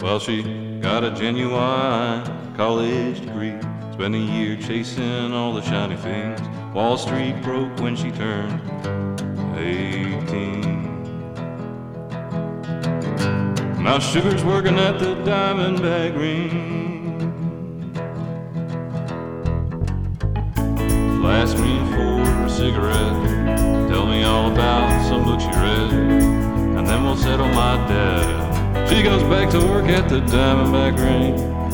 Well, she got a genuine college degree, spent a year chasing all the shiny things. Wall Street broke when she turned 18. Now Sugar's working at the Diamondback Ring. She'll ask me for a cigarette, tell me all about some book she read, and then we'll settle my debt. She goes back to work at the Diamondback Ring.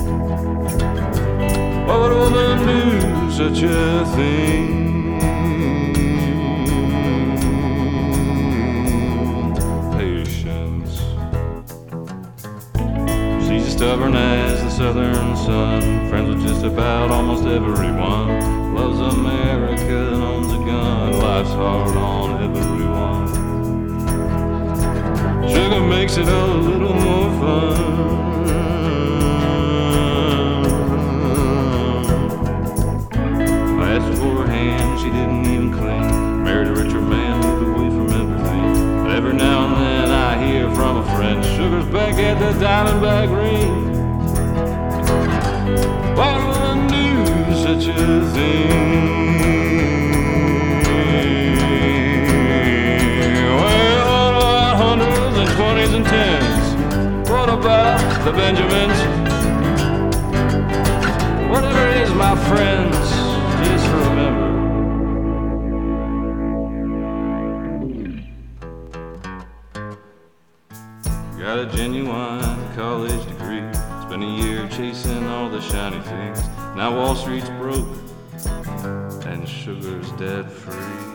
Why would a woman do such a thing? Patience. She's stubborn as the southern sun, friends with just about almost everyone. Loves America and owns a gun, life's hard on everyone. Sugar makes it a little more fun. I asked for her hand, she didn't even cling. Married a richer man, moved away from everything. But every now and then I hear from a friend, Sugar's back at the Diamondback Ring. Why would one do such a thing? And tens. What about the Benjamins? Whatever it is, my friends, just remember, got a genuine college degree, spent a year chasing all the shiny things. Now Wall Street's broke and Sugar's dead free.